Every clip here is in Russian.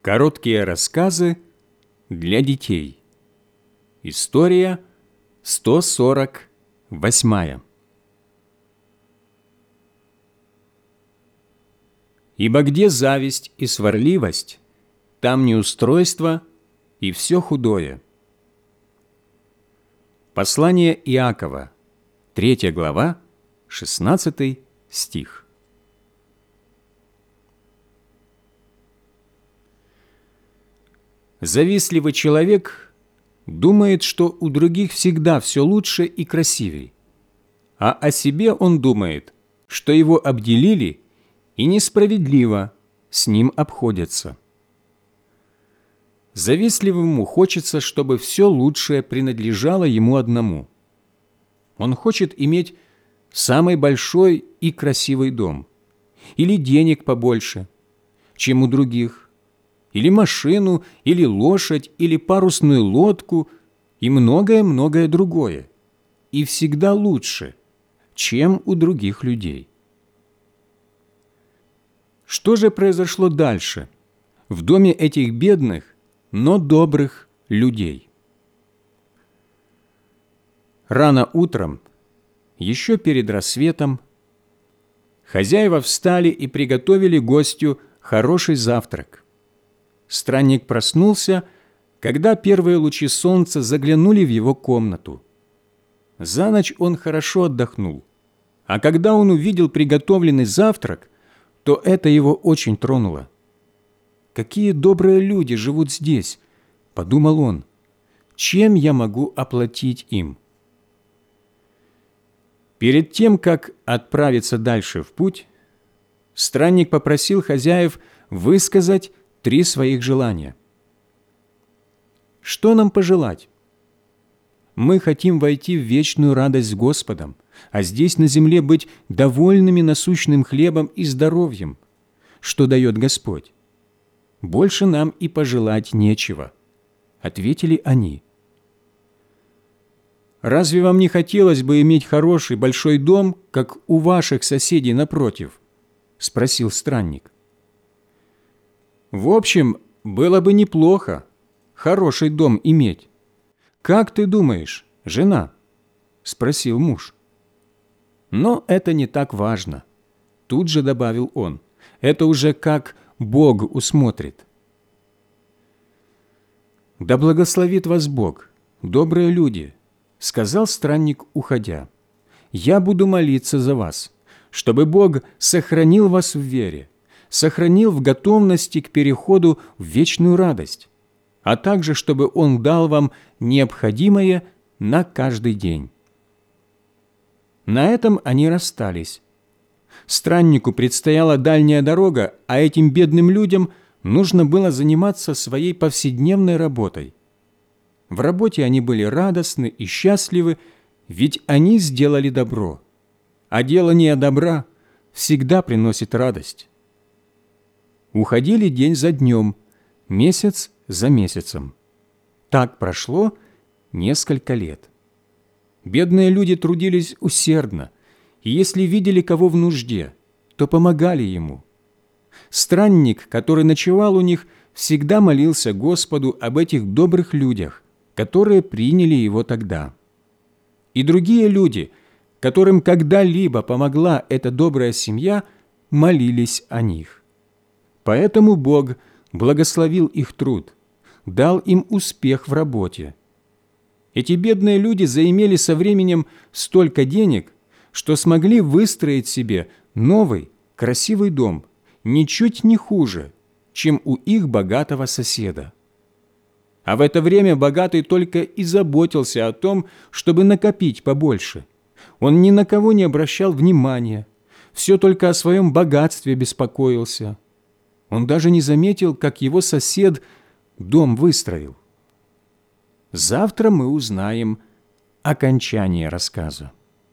Короткие рассказы для детей. История 148. Ибо где зависть и сварливость, там неустройство и все худое. Послание Иакова, 3 глава, 16 стих. Завистливый человек думает, что у других всегда все лучше и красивей, а о себе он думает, что его обделили и несправедливо с ним обходятся. Завистливому хочется, чтобы все лучшее принадлежало ему одному. Он хочет иметь самый большой и красивый дом, или денег побольше, чем у других, или машину, или лошадь, или парусную лодку, и многое-многое другое, и всегда лучше, чем у других людей. Что же произошло дальше в доме этих бедных, но добрых людей? Рано утром, еще перед рассветом, хозяева встали и приготовили гостю хороший завтрак. Странник проснулся, когда первые лучи солнца заглянули в его комнату. За ночь он хорошо отдохнул, а когда он увидел приготовленный завтрак, то это его очень тронуло. «Какие добрые люди живут здесь!» – подумал он. «Чем я могу оплатить им?» Перед тем, как отправиться дальше в путь, странник попросил хозяев высказать 3 своих желания. Что нам пожелать? Мы хотим войти в вечную радость с Господом, а здесь на земле быть довольными насущным хлебом и здоровьем, что дает Господь. Больше нам и пожелать нечего, — ответили они. Разве вам не хотелось бы иметь хороший большой дом, как у ваших соседей напротив? — спросил странник. В общем, было бы неплохо хороший дом иметь. Как ты думаешь, жена? – спросил муж. Но это не так важно. Тут же добавил он. Это уже как Бог усмотрит. Да благословит вас Бог, добрые люди, – сказал странник, уходя. Я буду молиться за вас, чтобы Бог сохранил вас в вере, сохранил в готовности к переходу в вечную радость, а также чтобы Он дал вам необходимое на каждый день. На этом они расстались. Страннику предстояла дальняя дорога, а этим бедным людям нужно было заниматься своей повседневной работой. В работе они были радостны и счастливы, ведь они сделали добро, а делание добра всегда приносит радость. Уходили день за днем, месяц за месяцем. Так прошло несколько лет. Бедные люди трудились усердно, и если видели кого в нужде, то помогали ему. Странник, который ночевал у них, всегда молился Господу об этих добрых людях, которые приняли его тогда. И другие люди, которым когда-либо помогла эта добрая семья, молились о них. Поэтому Бог благословил их труд, дал им успех в работе. Эти бедные люди заимели со временем столько денег, что смогли выстроить себе новый, красивый дом, ничуть не хуже, чем у их богатого соседа. А в это время богатый только и заботился о том, чтобы накопить побольше. Он ни на кого не обращал внимания, все только о своем богатстве беспокоился. Он даже не заметил, как его сосед дом выстроил. Завтра мы узнаем окончание рассказа.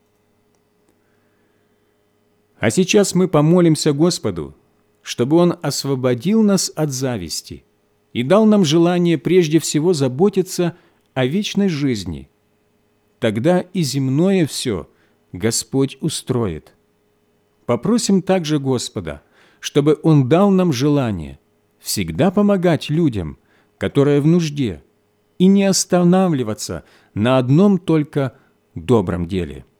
А сейчас мы помолимся Господу, чтобы Он освободил нас от зависти и дал нам желание прежде всего заботиться о вечной жизни. Тогда и земное все Господь устроит. Попросим также Господа, чтобы Он дал нам желание всегда помогать людям, которые в нужде, и не останавливаться на одном только добром деле.